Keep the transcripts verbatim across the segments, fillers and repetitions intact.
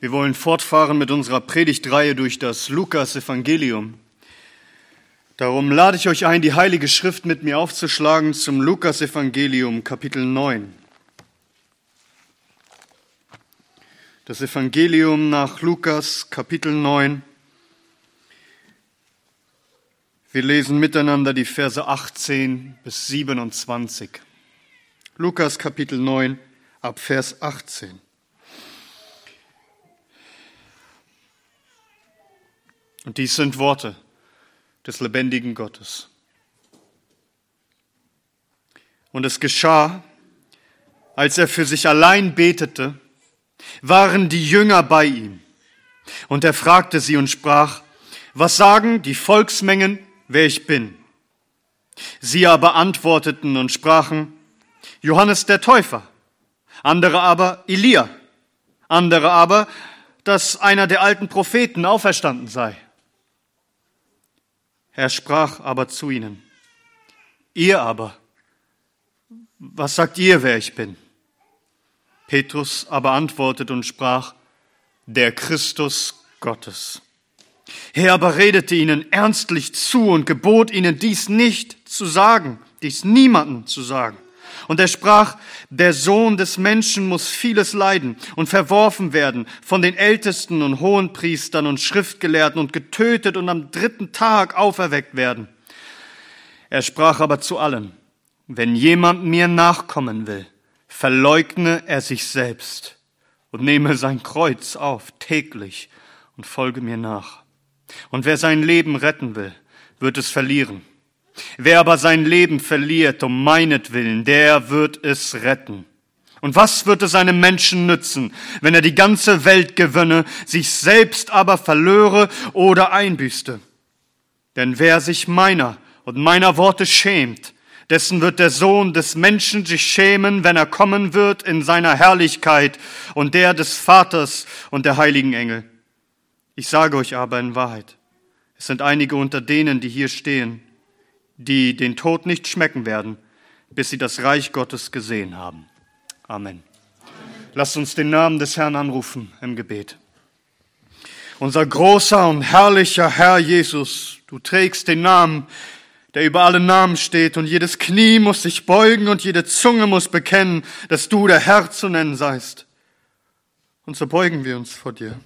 Wir wollen fortfahren mit unserer Predigtreihe durch das Lukas-Evangelium. Darum lade ich euch ein, die Heilige Schrift mit mir aufzuschlagen zum Lukas-Evangelium, Kapitel neun. Das Evangelium nach Lukas, Kapitel neun. Wir lesen miteinander die Verse achtzehn bis siebenundzwanzig. Lukas, Kapitel neun, ab Vers achtzehn. Und dies sind Worte des lebendigen Gottes. Und es geschah, als er für sich allein betete, waren die Jünger bei ihm. Und er fragte sie und sprach: Was sagen die Volksmengen, wer ich bin? Sie aber antworteten und sprachen: Johannes der Täufer, andere aber Elia, andere aber, dass einer der alten Propheten auferstanden sei. Er sprach aber zu ihnen: Ihr aber, was sagt ihr, wer ich bin? Petrus aber antwortete und sprach: Der Christus Gottes. Er aber redete ihnen ernstlich zu und gebot ihnen, dies nicht zu sagen, dies niemandem zu sagen. Und er sprach: Der Sohn des Menschen muss vieles leiden und verworfen werden von den Ältesten und Hohenpriestern und Schriftgelehrten und getötet und am dritten Tag auferweckt werden. Er sprach aber zu allen: Wenn jemand mir nachkommen will, verleugne er sich selbst und nehme sein Kreuz auf täglich und folge mir nach. Und wer sein Leben retten will, wird es verlieren. Wer aber sein Leben verliert um meinetwillen, der wird es retten. Und was wird es einem Menschen nützen, wenn er die ganze Welt gewönne, sich selbst aber verlöre oder einbüßte? Denn wer sich meiner und meiner Worte schämt, dessen wird der Sohn des Menschen sich schämen, wenn er kommen wird in seiner Herrlichkeit und der des Vaters und der heiligen Engel. Ich sage euch aber in Wahrheit, es sind einige unter denen, die hier stehen, die den Tod nicht schmecken werden, bis sie das Reich Gottes gesehen haben. Amen. Amen. Lasst uns den Namen des Herrn anrufen im Gebet. Unser großer und herrlicher Herr Jesus, du trägst den Namen, der über alle Namen steht, und jedes Knie muss sich beugen und jede Zunge muss bekennen, dass du der Herr zu nennen seist. Und so beugen wir uns vor dir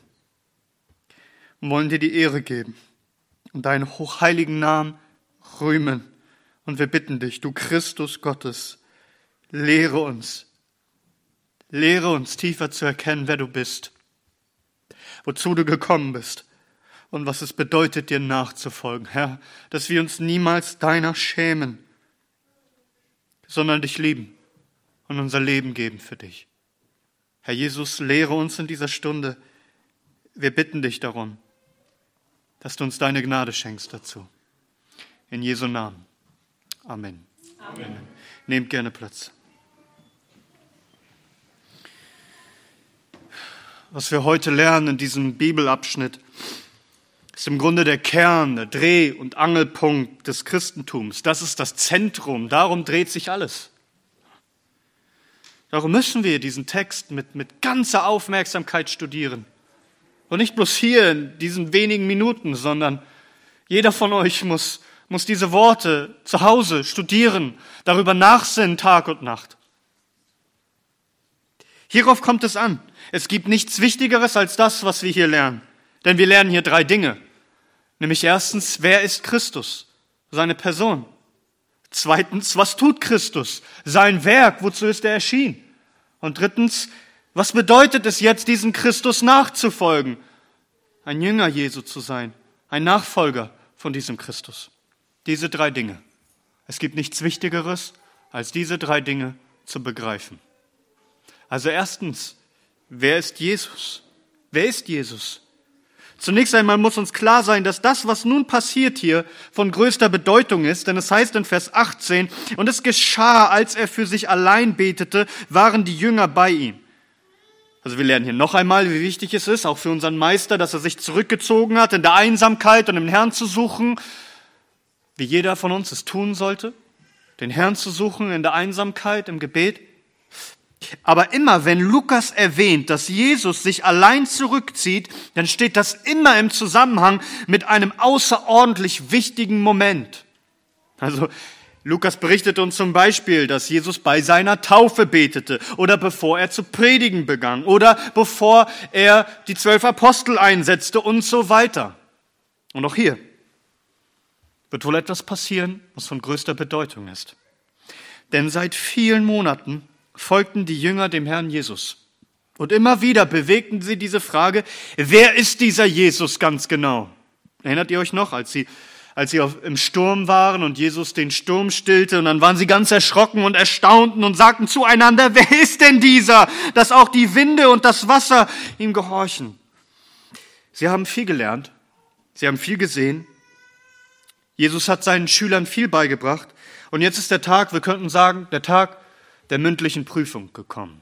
und wollen dir die Ehre geben und deinen hochheiligen Namen rühmen. Und wir bitten dich, du Christus Gottes, lehre uns, lehre uns tiefer zu erkennen, wer du bist, wozu du gekommen bist und was es bedeutet, dir nachzufolgen, Herr, dass wir uns niemals deiner schämen, sondern dich lieben und unser Leben geben für dich. Herr Jesus, lehre uns in dieser Stunde. Wir bitten dich darum, dass du uns deine Gnade schenkst dazu. In Jesu Namen. Amen. Amen. Amen. Nehmt gerne Platz. Was wir heute lernen in diesem Bibelabschnitt, ist im Grunde der Kern, der Dreh- und Angelpunkt des Christentums. Das ist das Zentrum. Darum dreht sich alles. Darum müssen wir diesen Text mit, mit ganzer Aufmerksamkeit studieren. Und nicht bloß hier in diesen wenigen Minuten, sondern jeder von euch muss muss diese Worte zu Hause studieren, darüber nachsinnen Tag und Nacht. Hierauf kommt es an. Es gibt nichts Wichtigeres als das, was wir hier lernen. Denn wir lernen hier drei Dinge. Nämlich erstens, wer ist Christus? Seine Person. Zweitens, was tut Christus? Sein Werk, wozu ist er erschienen? Und drittens, was bedeutet es jetzt, diesem Christus nachzufolgen? Ein Jünger Jesu zu sein, ein Nachfolger von diesem Christus. Diese drei Dinge. Es gibt nichts Wichtigeres, als diese drei Dinge zu begreifen. Also erstens, wer ist Jesus? Wer ist Jesus? Zunächst einmal muss uns klar sein, dass das, was nun passiert hier, von größter Bedeutung ist. Denn es heißt in Vers achtzehn, und es geschah, als er für sich allein betete, waren die Jünger bei ihm. Also wir lernen hier noch einmal, wie wichtig es ist, auch für unseren Meister, dass er sich zurückgezogen hat, in der Einsamkeit und im Herrn zu suchen, wie jeder von uns es tun sollte, den Herrn zu suchen in der Einsamkeit, im Gebet. Aber immer, wenn Lukas erwähnt, dass Jesus sich allein zurückzieht, dann steht das immer im Zusammenhang mit einem außerordentlich wichtigen Moment. Also Lukas berichtet uns zum Beispiel, dass Jesus bei seiner Taufe betete oder bevor er zu predigen begann oder bevor er die zwölf Apostel einsetzte und so weiter. Und auch hier wird wohl etwas passieren, was von größter Bedeutung ist. Denn seit vielen Monaten folgten die Jünger dem Herrn Jesus. Und immer wieder bewegten sie diese Frage, wer ist dieser Jesus ganz genau? Erinnert ihr euch noch, als sie, als sie auf, im Sturm waren und Jesus den Sturm stillte und dann waren sie ganz erschrocken und erstaunten und sagten zueinander, wer ist denn dieser, dass auch die Winde und das Wasser ihm gehorchen? Sie haben viel gelernt, sie haben viel gesehen. Jesus hat seinen Schülern viel beigebracht und jetzt ist der Tag, wir könnten sagen, der Tag der mündlichen Prüfung gekommen.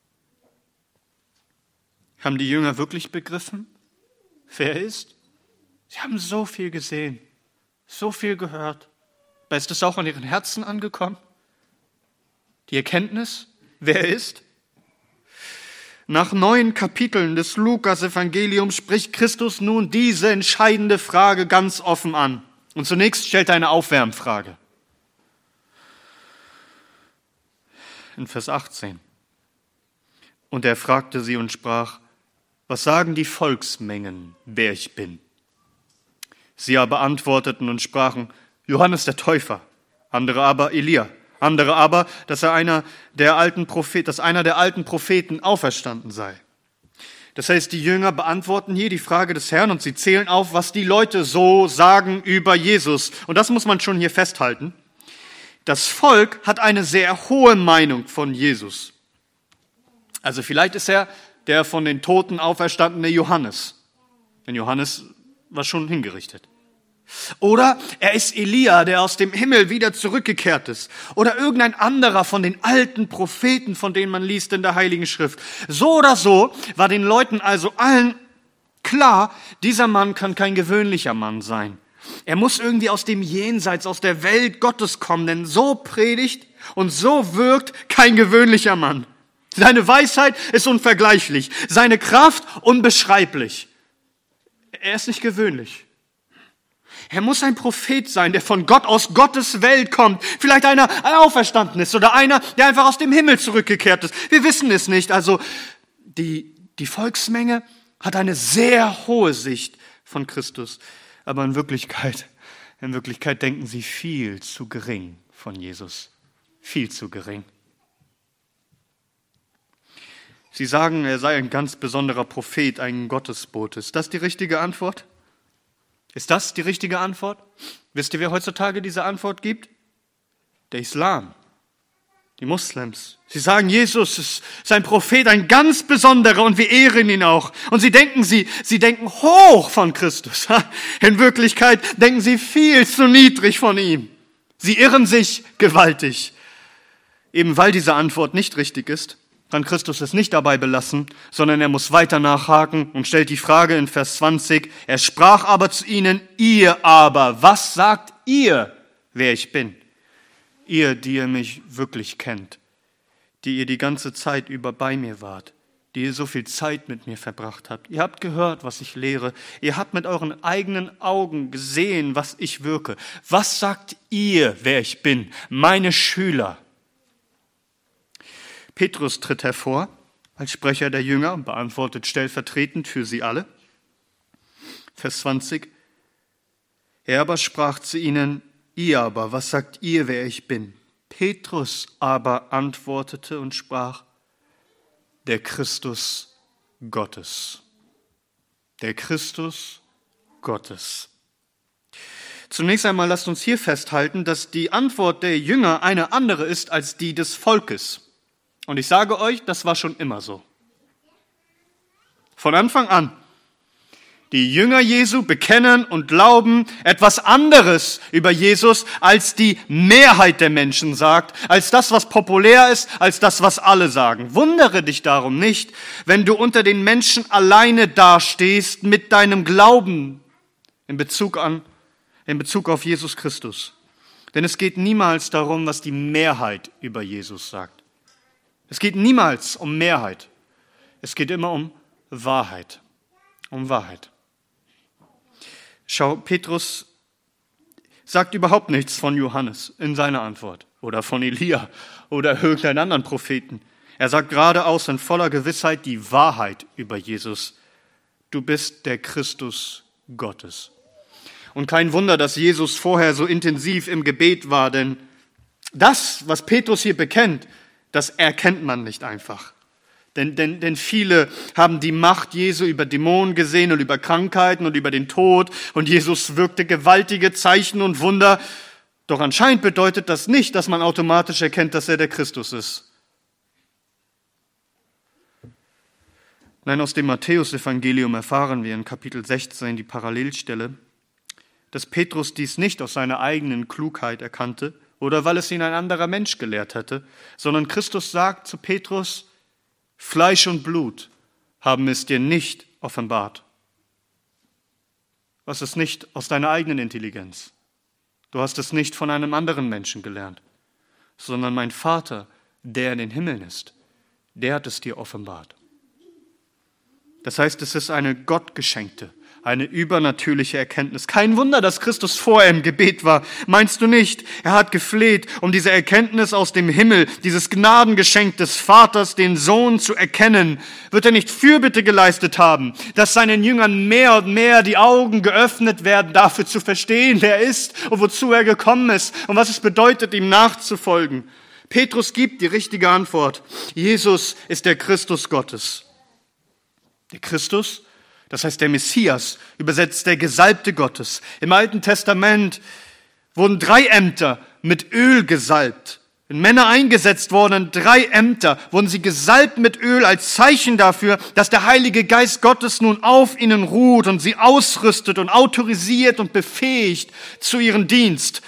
Haben die Jünger wirklich begriffen, wer er ist? Sie haben so viel gesehen, so viel gehört. Aber ist es auch an ihren Herzen angekommen? Die Erkenntnis, wer er ist? Nach neun Kapiteln des Lukas-Evangeliums spricht Christus nun diese entscheidende Frage ganz offen an. Und zunächst stellt er eine Aufwärmfrage. In Vers achtzehn. Und er fragte sie und sprach, was sagen die Volksmengen, wer ich bin? Sie aber antworteten und sprachen, Johannes der Täufer, andere aber Elia, andere aber, dass er einer der alten Propheten, dass einer der alten Propheten auferstanden sei. Das heißt, die Jünger beantworten hier die Frage des Herrn und sie zählen auf, was die Leute so sagen über Jesus. Und das muss man schon hier festhalten. Das Volk hat eine sehr hohe Meinung von Jesus. Also vielleicht ist er der von den Toten auferstandene Johannes. Denn Johannes war schon hingerichtet. Oder er ist Elia, der aus dem Himmel wieder zurückgekehrt ist. Oder irgendein anderer von den alten Propheten, von denen man liest in der Heiligen Schrift. So oder so war den Leuten also allen klar, dieser Mann kann kein gewöhnlicher Mann sein. Er muss irgendwie aus dem Jenseits, aus der Welt Gottes kommen, denn so predigt und so wirkt kein gewöhnlicher Mann. Seine Weisheit ist unvergleichlich, seine Kraft unbeschreiblich. Er ist nicht gewöhnlich. Er muss ein Prophet sein, der von Gott aus Gottes Welt kommt. Vielleicht einer, der auferstanden ist oder einer, der einfach aus dem Himmel zurückgekehrt ist. Wir wissen es nicht. Also die, die Volksmenge hat eine sehr hohe Sicht von Christus. Aber in Wirklichkeit, in Wirklichkeit denken sie viel zu gering von Jesus. Viel zu gering. Sie sagen, er sei ein ganz besonderer Prophet, ein Gottesbote. Ist das die richtige Antwort? Ist das die richtige Antwort? Wisst ihr, wer heutzutage diese Antwort gibt? Der Islam, die Moslems. Sie sagen, Jesus ist ein Prophet, ein ganz besonderer und wir ehren ihn auch. Und sie denken, sie, sie denken hoch von Christus. In Wirklichkeit denken sie viel zu niedrig von ihm. Sie irren sich gewaltig. Eben weil diese Antwort nicht richtig ist, kann Christus es nicht dabei belassen, sondern er muss weiter nachhaken und stellt die Frage in Vers zwanzig, er sprach aber zu ihnen, ihr aber, was sagt ihr, wer ich bin? Ihr, die ihr mich wirklich kennt, die ihr die ganze Zeit über bei mir wart, die ihr so viel Zeit mit mir verbracht habt. Ihr habt gehört, was ich lehre. Ihr habt mit euren eigenen Augen gesehen, was ich wirke. Was sagt ihr, wer ich bin? Meine Schüler. Petrus tritt hervor als Sprecher der Jünger und beantwortet stellvertretend für sie alle. Vers zwanzig. Er aber sprach zu ihnen, ihr aber, was sagt ihr, wer ich bin? Petrus aber antwortete und sprach, der Christus Gottes. Der Christus Gottes. Zunächst einmal lasst uns hier festhalten, dass die Antwort der Jünger eine andere ist als die des Volkes. Und ich sage euch, das war schon immer so. Von Anfang an. Die Jünger Jesu bekennen und glauben etwas anderes über Jesus, als die Mehrheit der Menschen sagt, als das, was populär ist, als das, was alle sagen. Wundere dich darum nicht, wenn du unter den Menschen alleine dastehst mit deinem Glauben in Bezug an, in Bezug auf Jesus Christus. Denn es geht niemals darum, was die Mehrheit über Jesus sagt. Es geht niemals um Mehrheit. Es geht immer um Wahrheit. Um Wahrheit. Schau, Petrus sagt überhaupt nichts von Johannes in seiner Antwort oder von Elia oder irgendeinem anderen Propheten. Er sagt geradeaus in voller Gewissheit die Wahrheit über Jesus. Du bist der Christus Gottes. Und kein Wunder, dass Jesus vorher so intensiv im Gebet war, denn das, was Petrus hier bekennt, das erkennt man nicht einfach. Denn, denn, denn viele haben die Macht Jesu über Dämonen gesehen und über Krankheiten und über den Tod und Jesus wirkte gewaltige Zeichen und Wunder. Doch anscheinend bedeutet das nicht, dass man automatisch erkennt, dass er der Christus ist. Nein, aus dem Matthäus-Evangelium erfahren wir in Kapitel sechzehn die Parallelstelle, dass Petrus dies nicht aus seiner eigenen Klugheit erkannte oder weil es ihn ein anderer Mensch gelehrt hätte, sondern Christus sagt zu Petrus, Fleisch und Blut haben es dir nicht offenbart. Was ist nicht aus deiner eigenen Intelligenz? Du hast es nicht von einem anderen Menschen gelernt, sondern mein Vater, der in den Himmeln ist, der hat es dir offenbart. Das heißt, es ist eine gottgeschenkte, eine übernatürliche Erkenntnis. Kein Wunder, dass Christus vorher im Gebet war. Meinst du nicht? Er hat gefleht, um diese Erkenntnis aus dem Himmel, dieses Gnadengeschenk des Vaters, den Sohn zu erkennen. Wird er nicht Fürbitte geleistet haben, dass seinen Jüngern mehr und mehr die Augen geöffnet werden, dafür zu verstehen, wer er ist und wozu er gekommen ist und was es bedeutet, ihm nachzufolgen? Petrus gibt die richtige Antwort. Jesus ist der Christus Gottes. Der Christus, das heißt der Messias, übersetzt der Gesalbte Gottes. Im Alten Testament wurden drei Ämter mit Öl gesalbt. Wenn Männer eingesetzt wurden, drei Ämter, wurden sie gesalbt mit Öl als Zeichen dafür, dass der Heilige Geist Gottes nun auf ihnen ruht und sie ausrüstet und autorisiert und befähigt zu ihrem Dienst.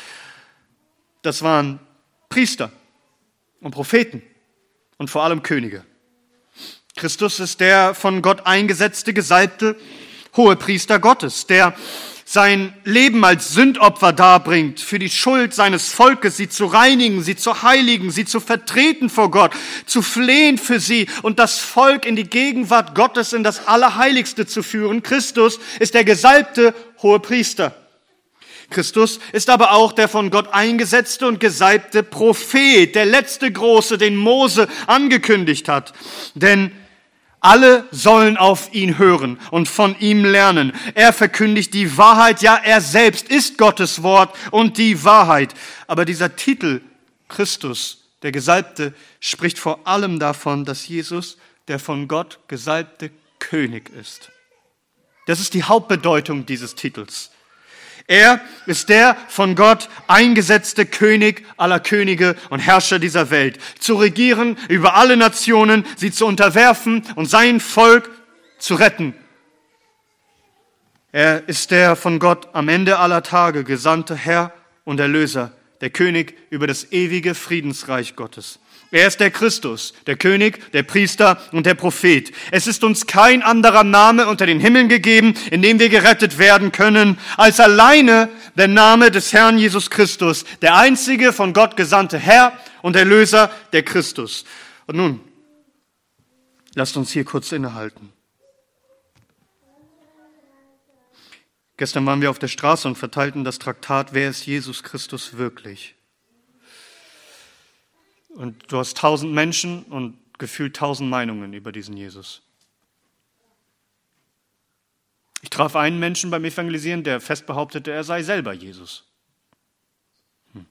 Das waren Priester und Propheten und vor allem Könige. Christus ist der von Gott eingesetzte, gesalbte Hohepriester Gottes, der sein Leben als Sündopfer darbringt, für die Schuld seines Volkes, sie zu reinigen, sie zu heiligen, sie zu vertreten vor Gott, zu flehen für sie und das Volk in die Gegenwart Gottes, in das Allerheiligste zu führen. Christus ist der gesalbte Hohepriester. Christus ist aber auch der von Gott eingesetzte und gesalbte Prophet, der letzte Große, den Mose angekündigt hat. Denn alle sollen auf ihn hören und von ihm lernen. Er verkündigt die Wahrheit, ja, er selbst ist Gottes Wort und die Wahrheit. Aber dieser Titel, Christus, der Gesalbte, spricht vor allem davon, dass Jesus der von Gott gesalbte König ist. Das ist die Hauptbedeutung dieses Titels. Er ist der von Gott eingesetzte König aller Könige und Herrscher dieser Welt, zu regieren über alle Nationen, sie zu unterwerfen und sein Volk zu retten. Er ist der von Gott am Ende aller Tage gesandte Herr und Erlöser, der König über das ewige Friedensreich Gottes. Er ist der Christus, der König, der Priester und der Prophet. Es ist uns kein anderer Name unter den Himmeln gegeben, in dem wir gerettet werden können, als alleine der Name des Herrn Jesus Christus, der einzige von Gott gesandte Herr und Erlöser, der Christus. Und nun, lasst uns hier kurz innehalten. Gestern waren wir auf der Straße und verteilten das Traktat Wer ist Jesus Christus wirklich? Und du hast tausend Menschen und gefühlt tausend Meinungen über diesen Jesus. Ich traf einen Menschen beim Evangelisieren, der fest behauptete, er sei selber Jesus. Hm.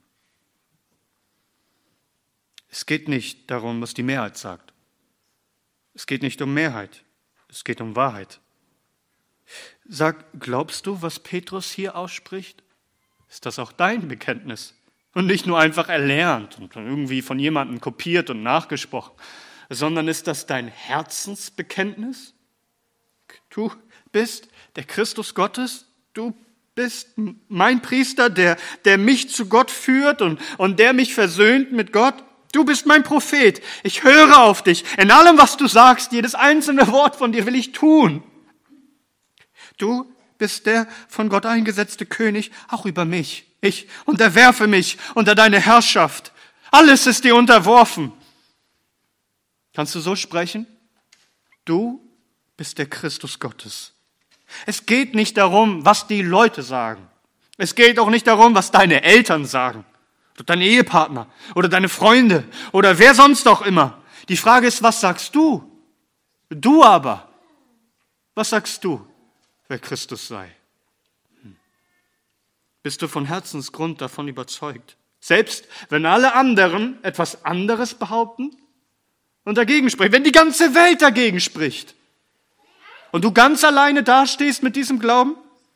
Es geht nicht darum, was die Mehrheit sagt. Es geht nicht um Mehrheit, es geht um Wahrheit. Sag, glaubst du, was Petrus hier ausspricht? Ist das auch dein Bekenntnis? Und nicht nur einfach erlernt und irgendwie von jemandem kopiert und nachgesprochen, sondern ist das dein Herzensbekenntnis? Du bist der Christus Gottes, du bist mein Priester, der, der mich zu Gott führt und, und der mich versöhnt mit Gott. Du bist mein Prophet, ich höre auf dich. In allem, was du sagst, jedes einzelne Wort von dir will ich tun. Du bist der von Gott eingesetzte König, auch über mich. Ich unterwerfe mich unter deine Herrschaft. Alles ist dir unterworfen. Kannst du so sprechen? Du bist der Christus Gottes. Es geht nicht darum, was die Leute sagen. Es geht auch nicht darum, was deine Eltern sagen, oder dein Ehepartner, oder deine Freunde, oder wer sonst auch immer. Die Frage ist, was sagst du? Du aber, was sagst du, wer Christus sei? Hm. Bist du von Herzensgrund davon überzeugt? Selbst wenn alle anderen etwas anderes behaupten und dagegen sprechen, wenn die ganze Welt dagegen spricht und du ganz alleine dastehst mit diesem Glauben?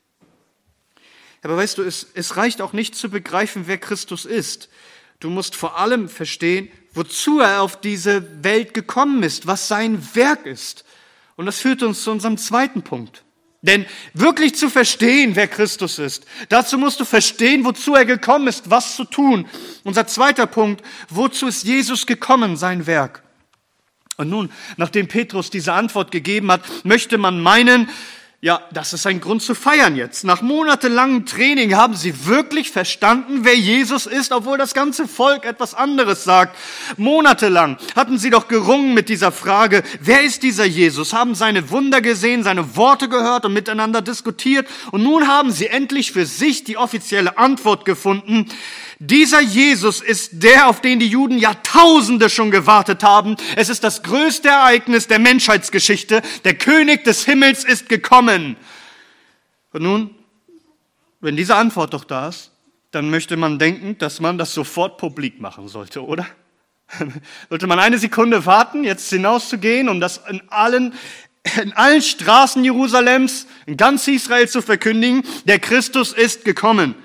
Aber weißt du, es, es reicht auch nicht zu begreifen, wer Christus ist. Du musst vor allem verstehen, wozu er auf diese Welt gekommen ist, was sein Werk ist. Und das führt uns zu unserem zweiten Punkt. Denn wirklich zu verstehen, wer Christus ist, dazu musst du verstehen, wozu er gekommen ist, was zu tun. Unser zweiter Punkt, wozu ist Jesus gekommen, sein Werk? Und nun, nachdem Petrus diese Antwort gegeben hat, möchte man meinen, ja, das ist ein Grund zu feiern jetzt. Nach monatelangem Training haben sie wirklich verstanden, wer Jesus ist, obwohl das ganze Volk etwas anderes sagt. Monatelang hatten sie doch gerungen mit dieser Frage, wer ist dieser Jesus? Haben seine Wunder gesehen, seine Worte gehört und miteinander diskutiert. Und nun haben sie endlich für sich die offizielle Antwort gefunden. Dieser Jesus ist der, auf den die Juden Jahrtausende schon gewartet haben. Es ist das größte Ereignis der Menschheitsgeschichte. Der König des Himmels ist gekommen. Und nun, wenn diese Antwort doch da ist, dann möchte man denken, dass man das sofort publik machen sollte, oder? Sollte man eine Sekunde warten, jetzt hinauszugehen, um das in allen, in allen Straßen Jerusalems, in ganz Israel zu verkündigen, der Christus ist gekommen.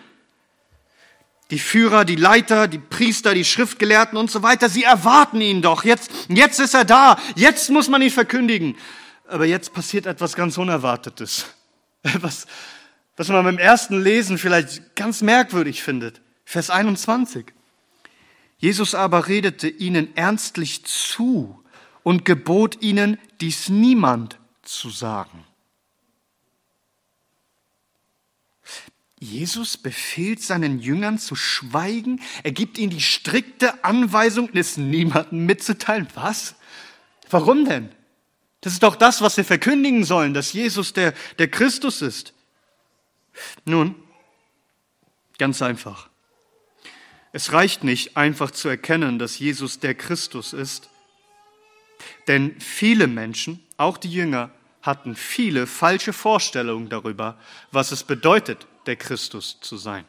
Die Führer, die Leiter, die Priester, die Schriftgelehrten und so weiter, sie erwarten ihn doch. Jetzt, jetzt ist er da. Jetzt muss man ihn verkündigen. Aber jetzt passiert etwas ganz Unerwartetes. Was, was man beim ersten Lesen vielleicht ganz merkwürdig findet. Vers einundzwanzig. Jesus aber redete ihnen ernstlich zu und gebot ihnen, dies niemand zu sagen. Jesus befiehlt seinen Jüngern zu schweigen. Er gibt ihnen die strikte Anweisung, es niemandem mitzuteilen. Was? Warum denn? Das ist doch das, was wir verkündigen sollen, dass Jesus der, der Christus ist. Nun, ganz einfach. Es reicht nicht, einfach zu erkennen, dass Jesus der Christus ist. Denn viele Menschen, auch die Jünger, hatten viele falsche Vorstellungen darüber, was es bedeutet, der Christus zu sein.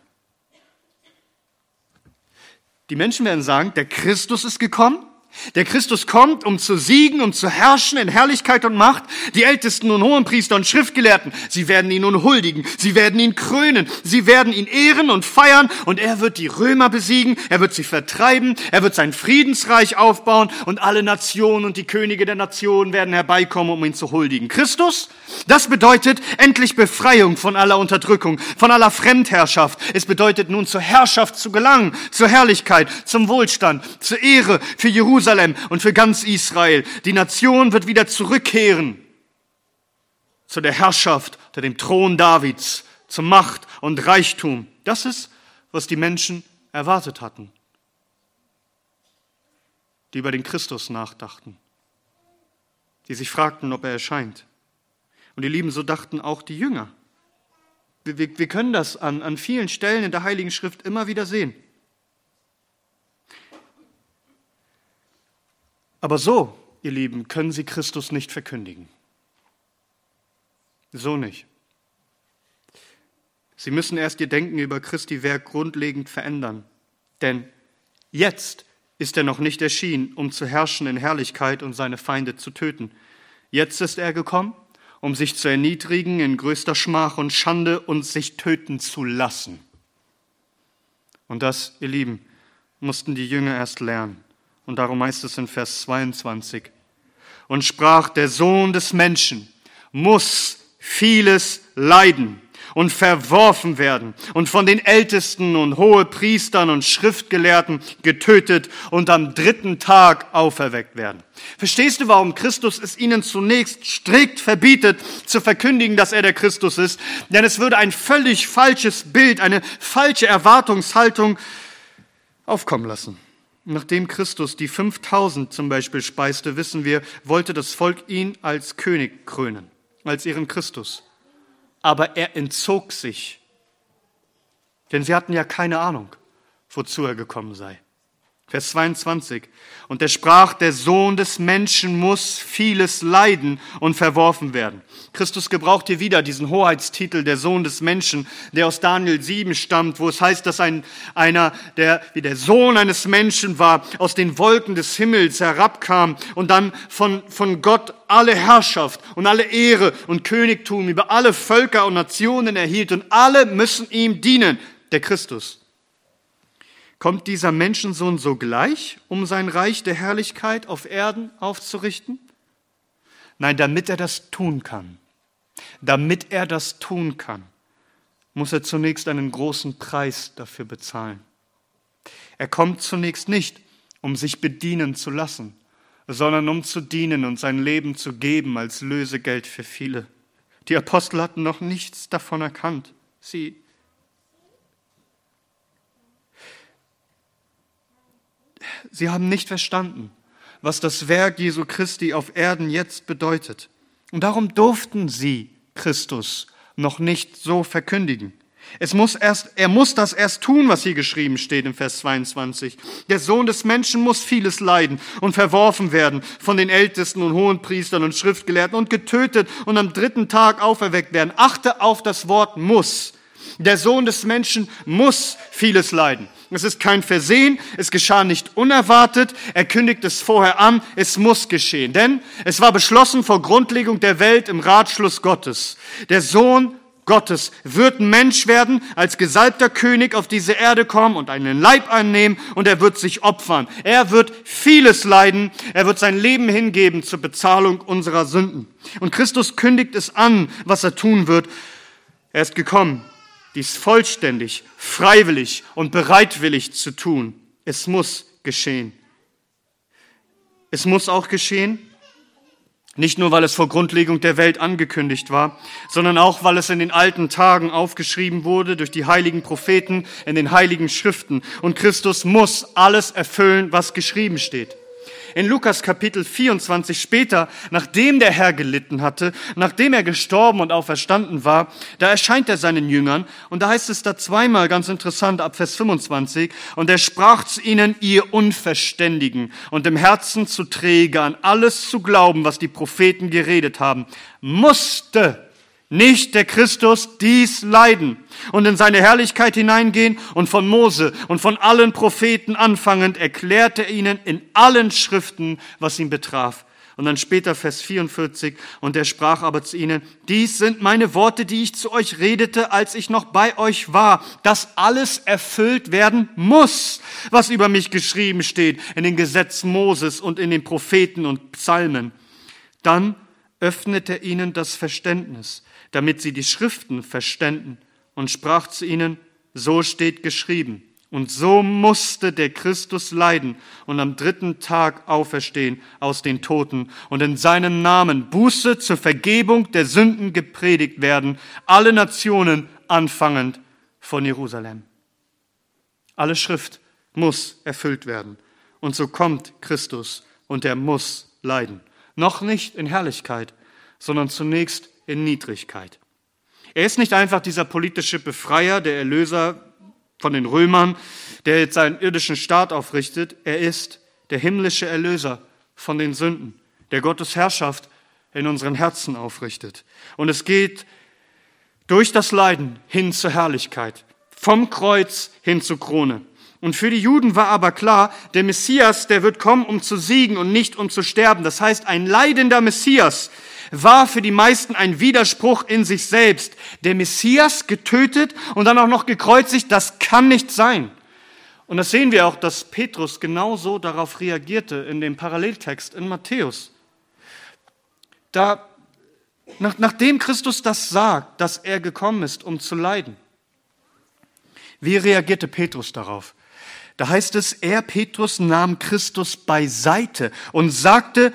Die Menschen werden sagen, der Christus ist gekommen. Der Christus kommt, um zu siegen, um zu herrschen in Herrlichkeit und Macht. Die Ältesten und Hohenpriester und Schriftgelehrten, sie werden ihn nun huldigen, sie werden ihn krönen, sie werden ihn ehren und feiern und er wird die Römer besiegen, er wird sie vertreiben, er wird sein Friedensreich aufbauen und alle Nationen und die Könige der Nationen werden herbeikommen, um ihn zu huldigen. Christus, das bedeutet endlich Befreiung von aller Unterdrückung, von aller Fremdherrschaft. Es bedeutet nun zur Herrschaft zu gelangen, zur Herrlichkeit, zum Wohlstand, zur Ehre für Jerusalem. Jerusalem und für ganz Israel. Die Nation wird wieder zurückkehren zu der Herrschaft, zu dem Thron Davids, zur Macht und Reichtum. Das ist, was die Menschen erwartet hatten, die über den Christus nachdachten, die sich fragten, ob er erscheint. Und ihr Lieben, so dachten auch die Jünger. Wir, wir, wir können das an, an vielen Stellen in der Heiligen Schrift immer wieder sehen. Aber so, ihr Lieben, können sie Christus nicht verkündigen. So nicht. Sie müssen erst ihr Denken über Christi Werk grundlegend verändern. Denn jetzt ist er noch nicht erschienen, um zu herrschen in Herrlichkeit und seine Feinde zu töten. Jetzt ist er gekommen, um sich zu erniedrigen in größter Schmach und Schande und sich töten zu lassen. Und das, ihr Lieben, mussten die Jünger erst lernen. Und darum heißt es in Vers zweiundzwanzig, und sprach, der Sohn des Menschen muss vieles leiden und verworfen werden und von den Ältesten und Hohepriestern und Schriftgelehrten getötet und am dritten Tag auferweckt werden. Verstehst du, warum Christus es ihnen zunächst strikt verbietet, zu verkündigen, dass er der Christus ist? Denn es würde ein völlig falsches Bild, eine falsche Erwartungshaltung aufkommen lassen. Nachdem Christus die fünftausend zum Beispiel speiste, wissen wir, wollte das Volk ihn als König krönen, als ihren Christus. Aber er entzog sich, denn sie hatten ja keine Ahnung, wozu er gekommen sei. Vers zweiundzwanzig. Und er sprach, der Sohn des Menschen muss vieles leiden und verworfen werden. Christus gebraucht hier wieder diesen Hoheitstitel, der Sohn des Menschen, der aus Daniel sieben stammt, wo es heißt, dass ein, einer, der wie der Sohn eines Menschen war, aus den Wolken des Himmels herabkam und dann von, von Gott alle Herrschaft und alle Ehre und Königtum über alle Völker und Nationen erhielt und alle müssen ihm dienen, der Christus. Kommt dieser Menschensohn sogleich, um sein Reich der Herrlichkeit auf Erden aufzurichten? Nein, damit er das tun kann, damit er das tun kann, muss er zunächst einen großen Preis dafür bezahlen. Er kommt zunächst nicht, um sich bedienen zu lassen, sondern um zu dienen und sein Leben zu geben als Lösegeld für viele. Die Apostel hatten noch nichts davon erkannt. Sie Sie haben nicht verstanden, was das Werk Jesu Christi auf Erden jetzt bedeutet. Und darum durften sie Christus noch nicht so verkündigen. Es muss erst, er muss das erst tun, was hier geschrieben steht im Vers zweiundzwanzig. Der Sohn des Menschen muss vieles leiden und verworfen werden von den Ältesten und Hohenpriestern und Schriftgelehrten und getötet und am dritten Tag auferweckt werden. Achte auf das Wort muss. Der Sohn des Menschen muss vieles leiden. Es ist kein Versehen, es geschah nicht unerwartet, er kündigt es vorher an, es muss geschehen. Denn es war beschlossen vor Grundlegung der Welt im Ratschluss Gottes. Der Sohn Gottes wird Mensch werden, als gesalbter König auf diese Erde kommen und einen Leib annehmen und er wird sich opfern. Er wird vieles leiden, er wird sein Leben hingeben zur Bezahlung unserer Sünden. Und Christus kündigt es an, was er tun wird. Er ist gekommen, dies vollständig, freiwillig und bereitwillig zu tun. Es muss geschehen. Es muss auch geschehen, nicht nur, weil es vor Grundlegung der Welt angekündigt war, sondern auch, weil es in den alten Tagen aufgeschrieben wurde durch die heiligen Propheten in den heiligen Schriften. Und Christus muss alles erfüllen, was geschrieben steht. In Lukas Kapitel vierundzwanzig später, nachdem der Herr gelitten hatte, nachdem er gestorben und auferstanden war, da erscheint er seinen Jüngern und da heißt es da zweimal ganz interessant ab Vers fünfundzwanzig, und er sprach zu ihnen, ihr Unverständigen und im Herzen zu träge, an alles zu glauben, was die Propheten geredet haben, musste nicht der Christus dies leiden und in seine Herrlichkeit hineingehen? Und von Mose und von allen Propheten anfangend erklärte er ihnen in allen Schriften, was ihn betraf. Und dann später Vers vierundvierzig, und er sprach aber zu ihnen, dies sind meine Worte, die ich zu euch redete, als ich noch bei euch war, dass alles erfüllt werden muss, was über mich geschrieben steht in den Gesetzen Moses und in den Propheten und Psalmen. Dann öffnet er ihnen das Verständnis, damit sie die Schriften verständen, und sprach zu ihnen, so steht geschrieben. Und so musste der Christus leiden und am dritten Tag auferstehen aus den Toten und in seinem Namen Buße zur Vergebung der Sünden gepredigt werden, alle Nationen anfangend von Jerusalem. Alle Schrift muss erfüllt werden. Und so kommt Christus und er muss leiden. Noch nicht in Herrlichkeit, sondern zunächst in Niedrigkeit. Er ist nicht einfach dieser politische Befreier, der Erlöser von den Römern, der jetzt seinen irdischen Staat aufrichtet. Er ist der himmlische Erlöser von den Sünden, der Gottes Herrschaft in unseren Herzen aufrichtet. Und es geht durch das Leiden hin zur Herrlichkeit, vom Kreuz hin zur Krone. Und für die Juden war aber klar, der Messias, der wird kommen, um zu siegen und nicht um zu sterben. Das heißt, ein leidender Messias war für die meisten ein Widerspruch in sich selbst. Der Messias getötet und dann auch noch gekreuzigt, das kann nicht sein. Und das sehen wir auch, dass Petrus genauso darauf reagierte in dem Paralleltext in Matthäus. Da, nach, nachdem Christus das sagt, dass er gekommen ist, um zu leiden, wie reagierte Petrus darauf? Da heißt es, er, Petrus, nahm Christus beiseite und sagte,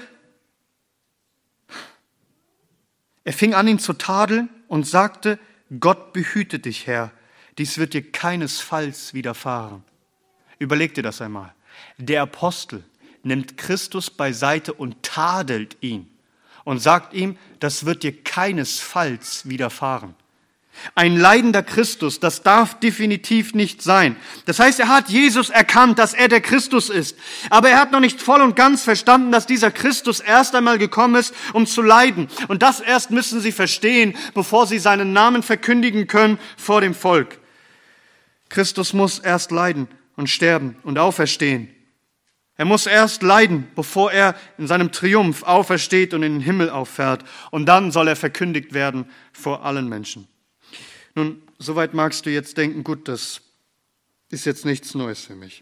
er fing an, ihn zu tadeln und sagte, Gott behüte dich, Herr, dies wird dir keinesfalls widerfahren. Überleg dir das einmal. Der Apostel nimmt Christus beiseite und tadelt ihn und sagt ihm, das wird dir keinesfalls widerfahren. Ein leidender Christus, das darf definitiv nicht sein. Das heißt, er hat Jesus erkannt, dass er der Christus ist. Aber er hat noch nicht voll und ganz verstanden, dass dieser Christus erst einmal gekommen ist, um zu leiden. Und das erst müssen sie verstehen, bevor sie seinen Namen verkündigen können vor dem Volk. Christus muss erst leiden und sterben und auferstehen. Er muss erst leiden, bevor er in seinem Triumph aufersteht und in den Himmel auffährt. Und dann soll er verkündigt werden vor allen Menschen. Nun, soweit magst du jetzt denken, gut, das ist jetzt nichts Neues für mich.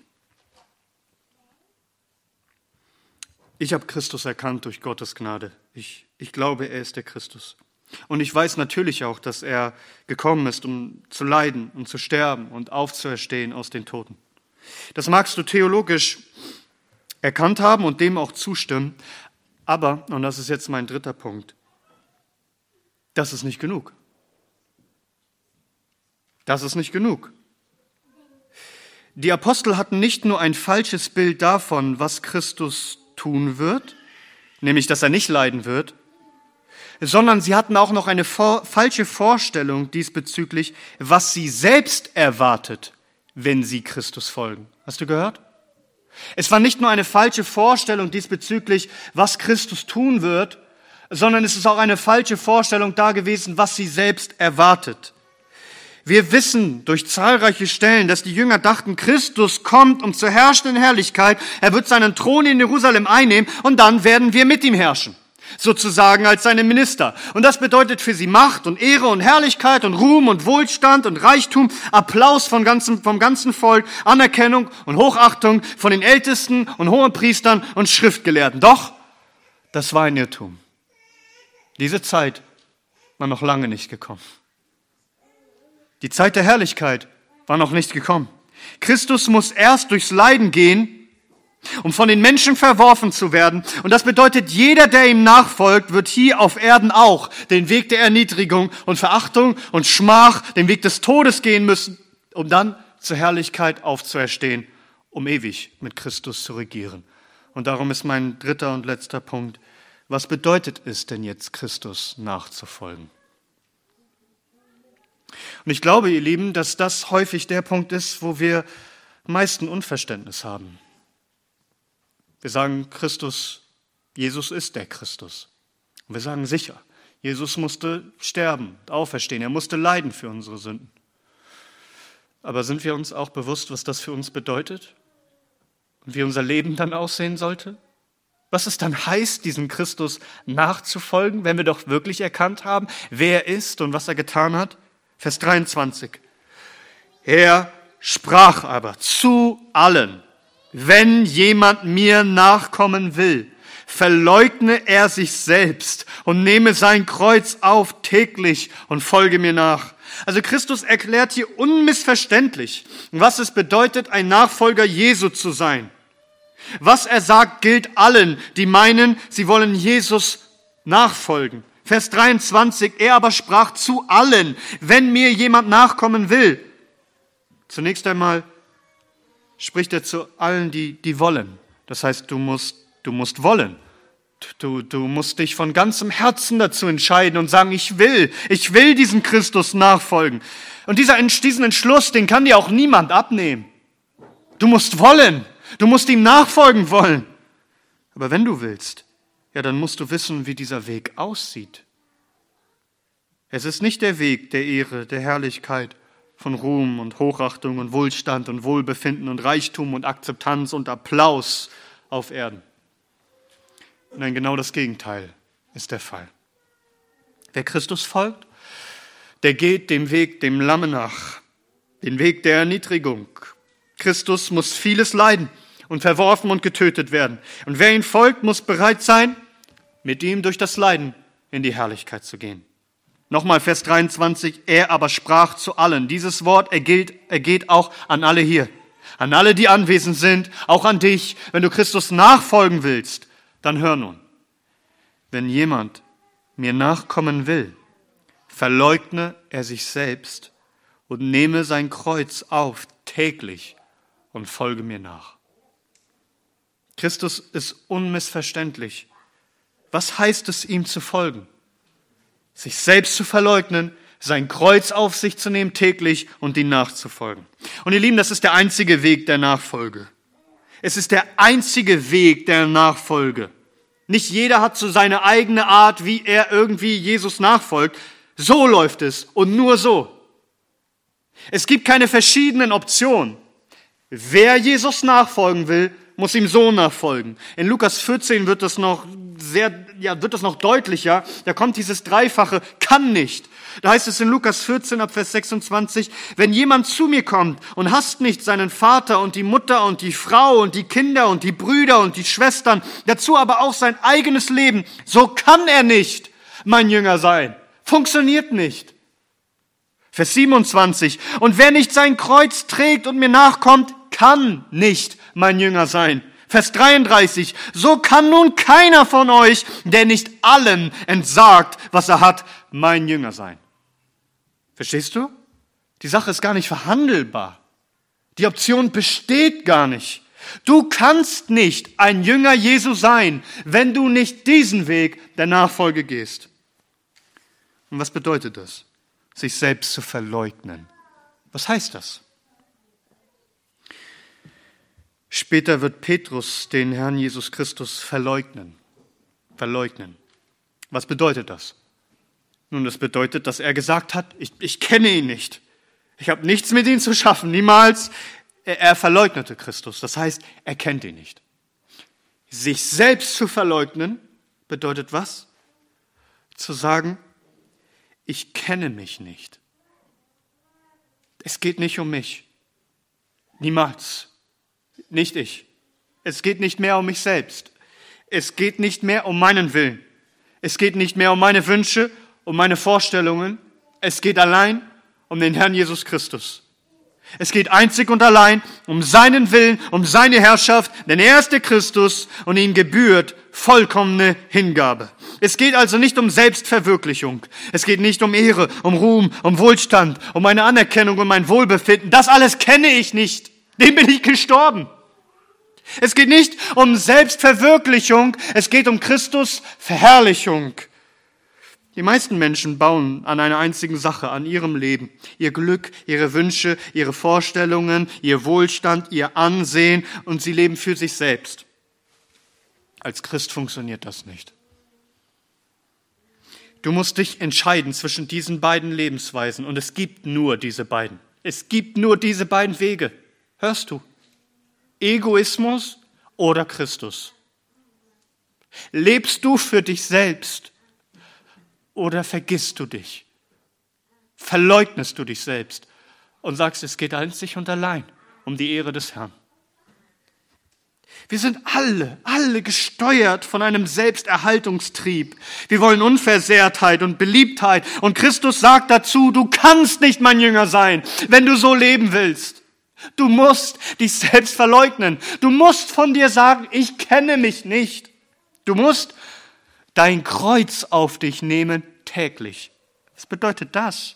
Ich habe Christus erkannt durch Gottes Gnade. Ich, ich glaube, er ist der Christus. Und ich weiß natürlich auch, dass er gekommen ist, um zu leiden und zu sterben und aufzuerstehen aus den Toten. Das magst du theologisch erkannt haben und dem auch zustimmen. Aber, und das ist jetzt mein dritter Punkt, das ist nicht genug. Das ist nicht genug. Die Apostel hatten nicht nur ein falsches Bild davon, was Christus tun wird, nämlich, dass er nicht leiden wird, sondern sie hatten auch noch eine vor, falsche Vorstellung diesbezüglich, was sie selbst erwartet, wenn sie Christus folgen. Hast du gehört? Es war nicht nur eine falsche Vorstellung diesbezüglich, was Christus tun wird, sondern es ist auch eine falsche Vorstellung da gewesen, was sie selbst erwartet. Wir wissen durch zahlreiche Stellen, dass die Jünger dachten, Christus kommt, um zu herrschen in Herrlichkeit. Er wird seinen Thron in Jerusalem einnehmen und dann werden wir mit ihm herrschen. Sozusagen als seine Minister. Und das bedeutet für sie Macht und Ehre und Herrlichkeit und Ruhm und Wohlstand und Reichtum, Applaus vom ganzen, vom ganzen Volk, Anerkennung und Hochachtung von den Ältesten und Hohenpriestern und Schriftgelehrten. Doch, das war ein Irrtum. Diese Zeit war noch lange nicht gekommen. Die Zeit der Herrlichkeit war noch nicht gekommen. Christus muss erst durchs Leiden gehen, um von den Menschen verworfen zu werden. Und das bedeutet, jeder, der ihm nachfolgt, wird hier auf Erden auch den Weg der Erniedrigung und Verachtung und Schmach, den Weg des Todes gehen müssen, um dann zur Herrlichkeit aufzuerstehen, um ewig mit Christus zu regieren. Und darum ist mein dritter und letzter Punkt, was bedeutet es denn jetzt, Christus nachzufolgen? Und ich glaube, ihr Lieben, dass das häufig der Punkt ist, wo wir am meisten Unverständnis haben. Wir sagen, Christus, Jesus ist der Christus. Und wir sagen sicher, Jesus musste sterben, auferstehen, er musste leiden für unsere Sünden. Aber sind wir uns auch bewusst, was das für uns bedeutet? Und wie unser Leben dann aussehen sollte? Was es dann heißt, diesem Christus nachzufolgen, wenn wir doch wirklich erkannt haben, wer er ist und was er getan hat? Vers dreiundzwanzig. Er sprach aber zu allen, wenn jemand mir nachkommen will, verleugne er sich selbst und nehme sein Kreuz auf täglich und folge mir nach. Also Christus erklärt hier unmissverständlich, was es bedeutet, ein Nachfolger Jesu zu sein. Was er sagt, gilt allen, die meinen, sie wollen Jesus nachfolgen. Vers dreiundzwanzig, er aber sprach zu allen, wenn mir jemand nachkommen will. Zunächst einmal spricht er zu allen, die, die wollen. Das heißt, du musst, du musst wollen. Du, du musst dich von ganzem Herzen dazu entscheiden und sagen, ich will, ich will diesem Christus nachfolgen. Und dieser, diesen Entschluss, den kann dir auch niemand abnehmen. Du musst wollen, du musst ihm nachfolgen wollen. Aber wenn du willst, ja, dann musst du wissen, wie dieser Weg aussieht. Es ist nicht der Weg der Ehre, der Herrlichkeit, von Ruhm und Hochachtung und Wohlstand und Wohlbefinden und Reichtum und Akzeptanz und Applaus auf Erden. Nein, genau das Gegenteil ist der Fall. Wer Christus folgt, der geht dem Weg dem Lamm nach, den Weg der Erniedrigung. Christus muss vieles leiden und verworfen und getötet werden. Und wer ihm folgt, muss bereit sein, mit ihm durch das Leiden in die Herrlichkeit zu gehen. Nochmal Vers dreiundzwanzig, er aber sprach zu allen. Dieses Wort ergeht, ergeht auch an alle hier, an alle, die anwesend sind, auch an dich. Wenn du Christus nachfolgen willst, dann hör nun. Wenn jemand mir nachkommen will, verleugne er sich selbst und nehme sein Kreuz auf täglich und folge mir nach. Christus ist unmissverständlich. Was heißt es, ihm zu folgen? Sich selbst zu verleugnen, sein Kreuz auf sich zu nehmen täglich und ihm nachzufolgen. Und ihr Lieben, das ist der einzige Weg der Nachfolge. Es ist der einzige Weg der Nachfolge. Nicht jeder hat so seine eigene Art, wie er irgendwie Jesus nachfolgt. So läuft es und nur so. Es gibt keine verschiedenen Optionen. Wer Jesus nachfolgen will, muss ihm so nachfolgen. In Lukas vierzehn wird das noch sehr, ja, wird das noch deutlicher. Da kommt dieses Dreifache, kann nicht. Da heißt es in Lukas vierzehn ab Vers sechsundzwanzig, wenn jemand zu mir kommt und hasst nicht seinen Vater und die Mutter und die Frau und die Kinder und die Brüder und die Schwestern, dazu aber auch sein eigenes Leben, so kann er nicht mein Jünger sein. Funktioniert nicht. Vers siebenundzwanzig, und wer nicht sein Kreuz trägt und mir nachkommt, kann nicht mein Jünger sein. Vers dreiunddreißig, so kann nun keiner von euch, der nicht allen entsagt, was er hat, mein Jünger sein. Verstehst du? Die Sache ist gar nicht verhandelbar. Die Option besteht gar nicht. Du kannst nicht ein Jünger Jesu sein, wenn du nicht diesen Weg der Nachfolge gehst. Und was bedeutet das? Sich selbst zu verleugnen. Was heißt das? Später wird Petrus den Herrn Jesus Christus verleugnen. Verleugnen. Was bedeutet das? Nun, das bedeutet, dass er gesagt hat, ich, ich kenne ihn nicht. Ich habe nichts mit ihm zu schaffen, niemals. Er, er verleugnete Christus, das heißt, er kennt ihn nicht. Sich selbst zu verleugnen bedeutet was? Zu sagen, ich kenne mich nicht. Es geht nicht um mich. Niemals. Nicht ich. Es geht nicht mehr um mich selbst. Es geht nicht mehr um meinen Willen. Es geht nicht mehr um meine Wünsche, um meine Vorstellungen. Es geht allein um den Herrn Jesus Christus. Es geht einzig und allein um seinen Willen, um seine Herrschaft, denn er ist der Christus und ihm gebührt vollkommene Hingabe. Es geht also nicht um Selbstverwirklichung. Es geht nicht um Ehre, um Ruhm, um Wohlstand, um meine Anerkennung und mein Wohlbefinden. Das alles kenne ich nicht. Dem bin ich gestorben. Es geht nicht um Selbstverwirklichung. Es geht um Christus Verherrlichung. Die meisten Menschen bauen an einer einzigen Sache, an ihrem Leben. Ihr Glück, ihre Wünsche, ihre Vorstellungen, ihr Wohlstand, ihr Ansehen und sie leben für sich selbst. Als Christ funktioniert das nicht. Du musst dich entscheiden zwischen diesen beiden Lebensweisen und es gibt nur diese beiden. Es gibt nur diese beiden Wege. Hörst du? Egoismus oder Christus? Lebst du für dich selbst? Oder vergisst du dich? Verleugnest du dich selbst und sagst, es geht einzig und allein um die Ehre des Herrn? Wir sind alle, alle gesteuert von einem Selbsterhaltungstrieb. Wir wollen Unversehrtheit und Beliebtheit. Und Christus sagt dazu, du kannst nicht mein Jünger sein, wenn du so leben willst. Du musst dich selbst verleugnen. Du musst von dir sagen, ich kenne mich nicht. Du musst dein Kreuz auf dich nehmen täglich. Was bedeutet das?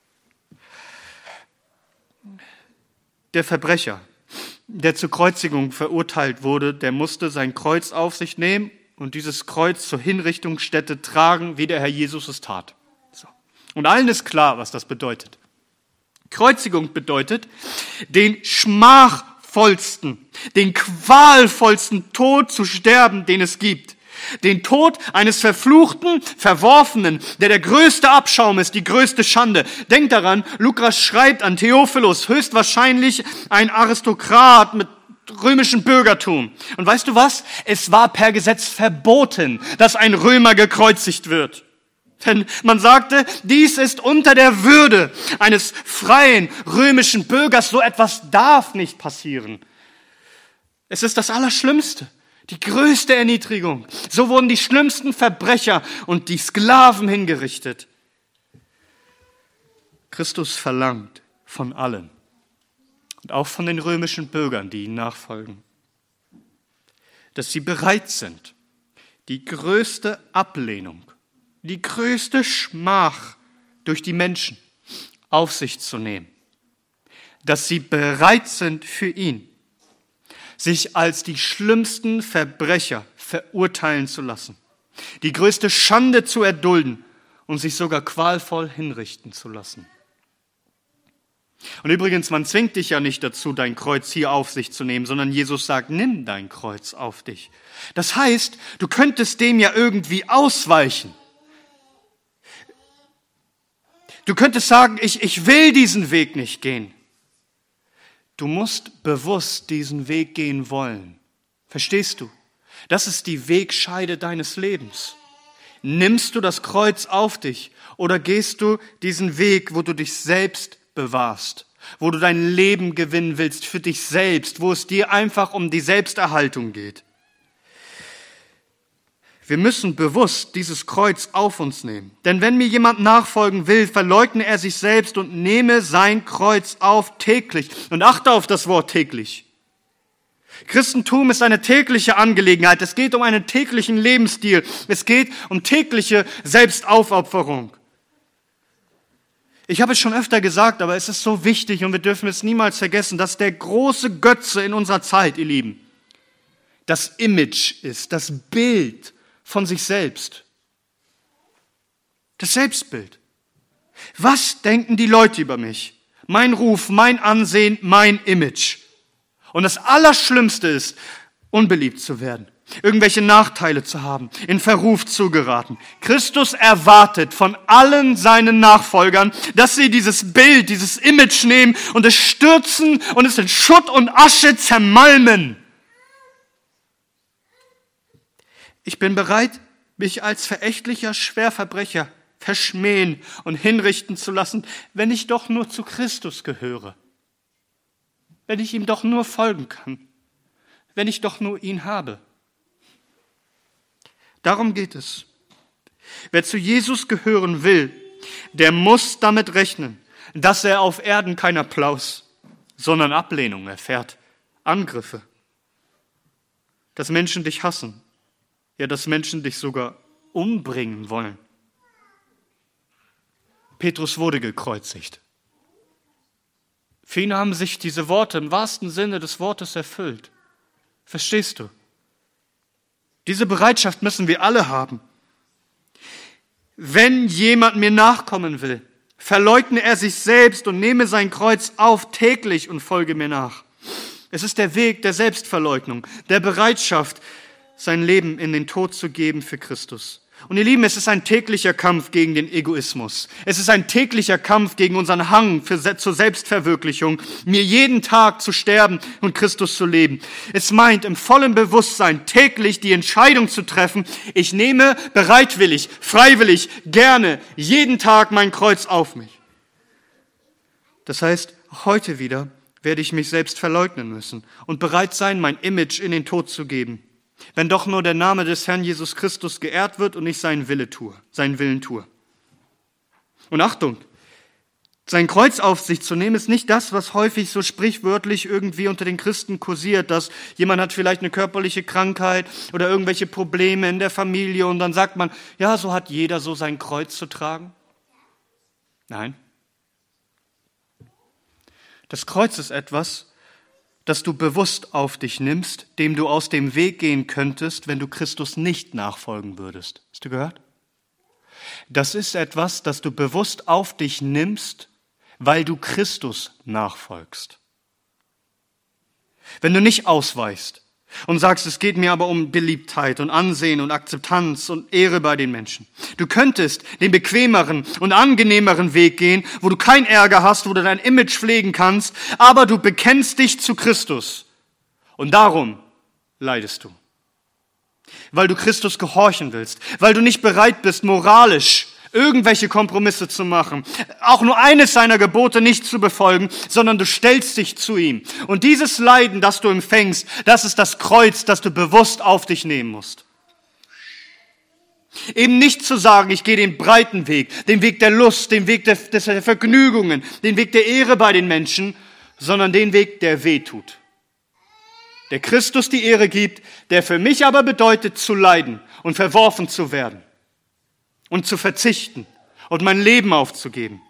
Der Verbrecher, der zur Kreuzigung verurteilt wurde, der musste sein Kreuz auf sich nehmen und dieses Kreuz zur Hinrichtungsstätte tragen, wie der Herr Jesus es tat. So. Und allen ist klar, was das bedeutet. Kreuzigung bedeutet, den schmachvollsten, den qualvollsten Tod zu sterben, den es gibt. Den Tod eines Verfluchten, Verworfenen, der der größte Abschaum ist, die größte Schande. Denkt daran, Lukas schreibt an Theophilus, höchstwahrscheinlich ein Aristokrat mit römischem Bürgertum. Und weißt du was? Es war per Gesetz verboten, dass ein Römer gekreuzigt wird. Denn man sagte, dies ist unter der Würde eines freien römischen Bürgers. So etwas darf nicht passieren. Es ist das Allerschlimmste. Die größte Erniedrigung. So wurden die schlimmsten Verbrecher und die Sklaven hingerichtet. Christus verlangt von allen und auch von den römischen Bürgern, die ihm nachfolgen, dass sie bereit sind, die größte Ablehnung, die größte Schmach durch die Menschen auf sich zu nehmen. Dass sie bereit sind für ihn, sich als die schlimmsten Verbrecher verurteilen zu lassen, die größte Schande zu erdulden und sich sogar qualvoll hinrichten zu lassen. Und übrigens, man zwingt dich ja nicht dazu, dein Kreuz hier auf sich zu nehmen, sondern Jesus sagt, nimm dein Kreuz auf dich. Das heißt, du könntest dem ja irgendwie ausweichen. Du könntest sagen, ich, ich will diesen Weg nicht gehen. Du musst bewusst diesen Weg gehen wollen. Verstehst du? Das ist die Wegscheide deines Lebens. Nimmst du das Kreuz auf dich oder gehst du diesen Weg, wo du dich selbst bewahrst, wo du dein Leben gewinnen willst für dich selbst, wo es dir einfach um die Selbsterhaltung geht? Wir müssen bewusst dieses Kreuz auf uns nehmen. Denn wenn mir jemand nachfolgen will, verleugne er sich selbst und nehme sein Kreuz auf täglich. Und achte auf das Wort täglich. Christentum ist eine tägliche Angelegenheit. Es geht um einen täglichen Lebensstil. Es geht um tägliche Selbstaufopferung. Ich habe es schon öfter gesagt, aber es ist so wichtig und wir dürfen es niemals vergessen, dass der große Götze in unserer Zeit, ihr Lieben, das Image ist, das Bild von sich selbst. Das Selbstbild. Was denken die Leute über mich? Mein Ruf, mein Ansehen, mein Image. Und das Allerschlimmste ist, unbeliebt zu werden, irgendwelche Nachteile zu haben, in Verruf zu geraten. Christus erwartet von allen seinen Nachfolgern, dass sie dieses Bild, dieses Image nehmen und es stürzen und es in Schutt und Asche zermalmen. Ich bin bereit, mich als verächtlicher Schwerverbrecher verschmähen und hinrichten zu lassen, wenn ich doch nur zu Christus gehöre. Wenn ich ihm doch nur folgen kann. Wenn ich doch nur ihn habe. Darum geht es. Wer zu Jesus gehören will, der muss damit rechnen, dass er auf Erden keinen Applaus, sondern Ablehnung erfährt, Angriffe, dass Menschen dich hassen, ja, dass Menschen dich sogar umbringen wollen. Petrus wurde gekreuzigt. Für ihn haben sich diese Worte im wahrsten Sinne des Wortes erfüllt. Verstehst du? Diese Bereitschaft müssen wir alle haben. Wenn jemand mir nachkommen will, verleugne er sich selbst und nehme sein Kreuz auf täglich und folge mir nach. Es ist der Weg der Selbstverleugnung, der Bereitschaft, sein Leben in den Tod zu geben für Christus. Und ihr Lieben, es ist ein täglicher Kampf gegen den Egoismus. Es ist ein täglicher Kampf gegen unseren Hang für, zur Selbstverwirklichung, mir jeden Tag zu sterben und Christus zu leben. Es meint im vollen Bewusstsein täglich die Entscheidung zu treffen, ich nehme bereitwillig, freiwillig, gerne jeden Tag mein Kreuz auf mich. Das heißt, auch heute wieder werde ich mich selbst verleugnen müssen und bereit sein, mein Image in den Tod zu geben. Wenn doch nur der Name des Herrn Jesus Christus geehrt wird und ich seinen Wille tue, seinen Willen tue. Und Achtung, sein Kreuz auf sich zu nehmen, ist nicht das, was häufig so sprichwörtlich irgendwie unter den Christen kursiert, dass jemand hat vielleicht eine körperliche Krankheit oder irgendwelche Probleme in der Familie und dann sagt man, ja, so hat jeder so sein Kreuz zu tragen. Nein. Das Kreuz ist etwas, das du bewusst auf dich nimmst, dem du aus dem Weg gehen könntest, wenn du Christus nicht nachfolgen würdest. Hast du gehört? Das ist etwas, das du bewusst auf dich nimmst, weil du Christus nachfolgst. Wenn du nicht ausweichst und sagst, es geht mir aber um Beliebtheit und Ansehen und Akzeptanz und Ehre bei den Menschen. Du könntest den bequemeren und angenehmeren Weg gehen, wo du keinen Ärger hast, wo du dein Image pflegen kannst, aber du bekennst dich zu Christus. Und darum leidest du. Weil du Christus gehorchen willst, weil du nicht bereit bist, moralisch irgendwelche Kompromisse zu machen, auch nur eines seiner Gebote nicht zu befolgen, sondern du stellst dich zu ihm. Und dieses Leiden, das du empfängst, das ist das Kreuz, das du bewusst auf dich nehmen musst. Eben nicht zu sagen, ich gehe den breiten Weg, den Weg der Lust, den Weg der, der Vergnügungen, den Weg der Ehre bei den Menschen, sondern den Weg, der weh tut. Der Christus die Ehre gibt, der für mich aber bedeutet, zu leiden und verworfen zu werden. Und zu verzichten und mein Leben aufzugeben.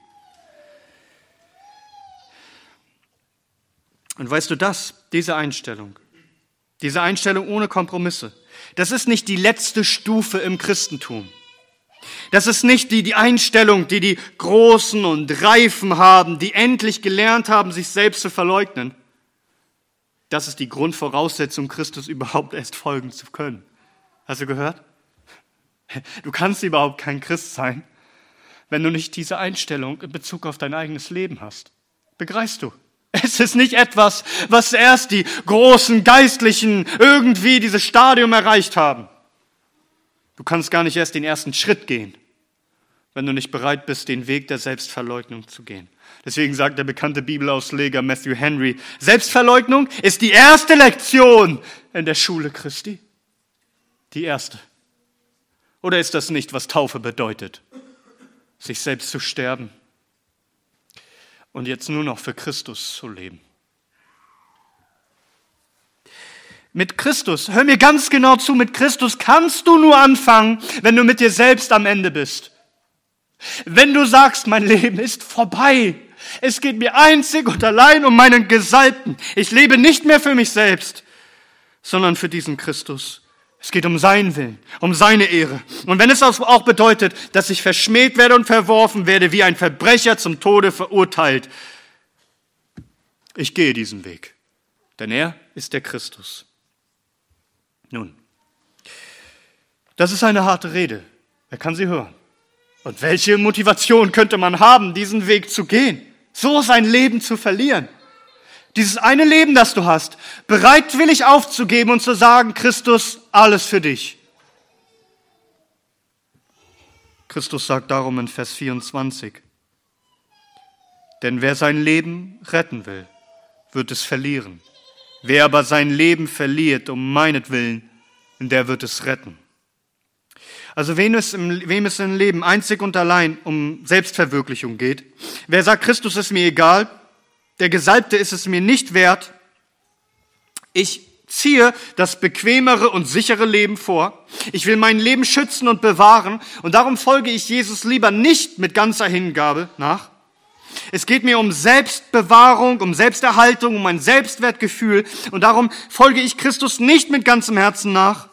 Und weißt du das, diese Einstellung, Diese Einstellung ohne Kompromisse. Das ist nicht die letzte Stufe im Christentum. Das ist nicht die, die Einstellung, die die Großen und Reifen haben, die endlich gelernt haben, sich selbst zu verleugnen. Das ist die Grundvoraussetzung, Christus überhaupt erst folgen zu können. Hast du gehört? Du kannst überhaupt kein Christ sein, wenn du nicht diese Einstellung in Bezug auf dein eigenes Leben hast. Begreifst du? Es ist nicht etwas, was erst die großen Geistlichen irgendwie dieses Stadium erreicht haben. Du kannst gar nicht erst den ersten Schritt gehen, wenn du nicht bereit bist, den Weg der Selbstverleugnung zu gehen. Deswegen sagt der bekannte Bibelausleger Matthew Henry, Selbstverleugnung ist die erste Lektion in der Schule Christi. Die erste. Oder ist das nicht, was Taufe bedeutet? Sich selbst zu sterben und jetzt nur noch für Christus zu leben. Mit Christus, hör mir ganz genau zu, mit Christus kannst du nur anfangen, wenn du mit dir selbst am Ende bist. Wenn du sagst, mein Leben ist vorbei, es geht mir einzig und allein um meinen Gesalbten. Ich lebe nicht mehr für mich selbst, sondern für diesen Christus. Es geht um seinen Willen, um seine Ehre. Und wenn es auch bedeutet, dass ich verschmäht werde und verworfen werde, wie ein Verbrecher zum Tode verurteilt, ich gehe diesen Weg, denn er ist der Christus. Nun, das ist eine harte Rede. Wer kann sie hören? Und welche Motivation könnte man haben, diesen Weg zu gehen? So sein Leben zu verlieren. Dieses eine Leben, das du hast, bereitwillig aufzugeben und zu sagen, Christus, alles für dich. Christus sagt darum in Vers vierundzwanzig, denn wer sein Leben retten will, wird es verlieren. Wer aber sein Leben verliert um meinetwillen, der wird es retten. Also wem es, im, wem es im Leben einzig und allein um Selbstverwirklichung geht, wer sagt, Christus ist mir egal, der Gesalbte ist es mir nicht wert, ich ziehe das bequemere und sichere Leben vor, ich will mein Leben schützen und bewahren und darum folge ich Jesus lieber nicht mit ganzer Hingabe nach. Es geht mir um Selbstbewahrung, um Selbsterhaltung, um ein Selbstwertgefühl und darum folge ich Christus nicht mit ganzem Herzen nach.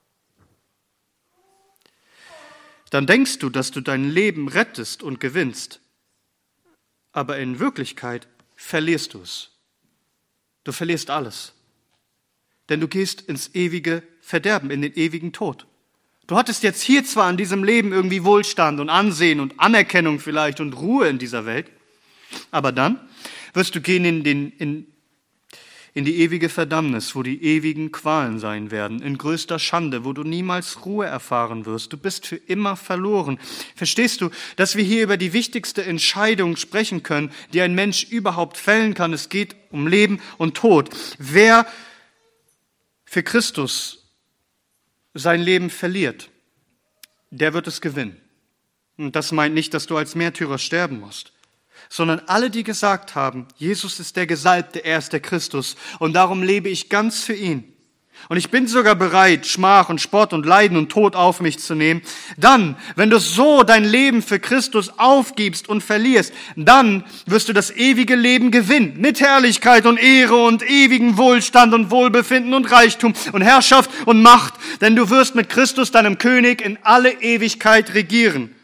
Dann denkst du, dass du dein Leben rettest und gewinnst, aber in Wirklichkeit verlierst du es. Du verlierst alles, denn du gehst ins ewige Verderben, in den ewigen Tod. Du hattest jetzt hier zwar in diesem Leben irgendwie Wohlstand und Ansehen und Anerkennung vielleicht und Ruhe in dieser Welt, aber dann wirst du gehen in, den, in, in die ewige Verdammnis, wo die ewigen Qualen sein werden, in größter Schande, wo du niemals Ruhe erfahren wirst. Du bist für immer verloren. Verstehst du, dass wir hier über die wichtigste Entscheidung sprechen können, die ein Mensch überhaupt fällen kann? Es geht um Leben und Tod. Wer für Christus sein Leben verliert, der wird es gewinnen. Und das meint nicht, dass du als Märtyrer sterben musst, sondern alle, die gesagt haben, Jesus ist der Gesalbte, er ist der Christus und darum lebe ich ganz für ihn. Und ich bin sogar bereit, Schmach und Spott und Leiden und Tod auf mich zu nehmen. Dann, wenn du so dein Leben für Christus aufgibst und verlierst, dann wirst du das ewige Leben gewinnen. Mit Herrlichkeit und Ehre und ewigen Wohlstand und Wohlbefinden und Reichtum und Herrschaft und Macht. Denn du wirst mit Christus, deinem König, in alle Ewigkeit regieren.